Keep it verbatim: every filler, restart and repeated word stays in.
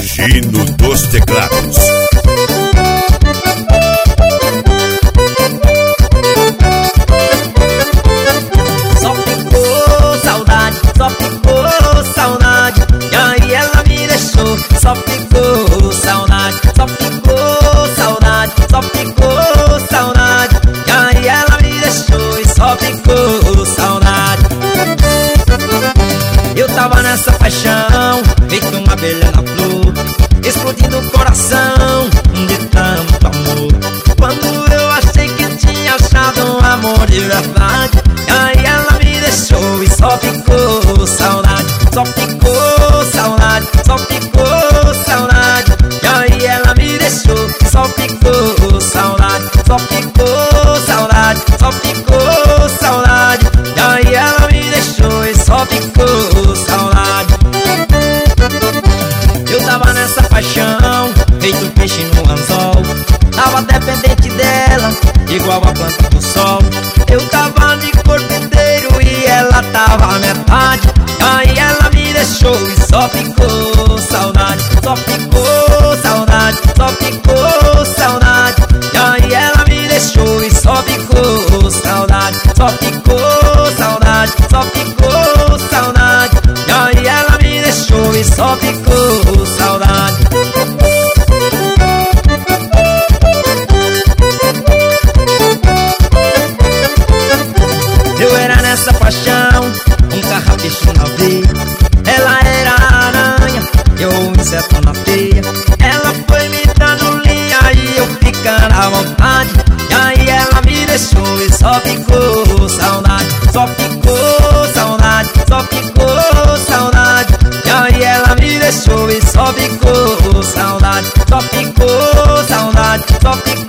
Gino dos Teclados. Só ficou saudade, só ficou saudade, e aí ela me deixou. Só ficou saudade, só ficou saudade, só ficou saudade, e aí ela me deixou. E só ficou saudade. Eu tava nessa paixão, feito uma abelha na flor, explodindo o coração de tanto amor. Quando eu achei que tinha achado um amor de verdade, aí ela me deixou. E só ficou saudade, só ficou saudade, só ficou saudade, e aí ela me deixou. Só ficou saudade, só ficou saudade, só ficou saudade, e aí ela me deixou. E só ficou saudade. Eu tava nessa paixão, feito peixe no anzol, tava dependente dela, igual a planta do sol. Eu tava de corpo inteiro e ela tava a metade, aí ela me deixou. E só ficou saudade, só ficou saudade, só ficou saudade, e aí ela me deixou. E só ficou saudade, só ficou saudade, só ficou saudade, e aí ela me deixou. E só ficou saudade. Eu era nessa paixão, um carrapicho na veia, ela era a aranha, eu um inseto na teia. Ela foi me dando linha e eu ficando à vontade, e aí ela me deixou. E só ficou saudade, só ficou saudade, só ficou saudade, e aí ela me deixou. E só ficou saudade, só ficou saudade, só ficou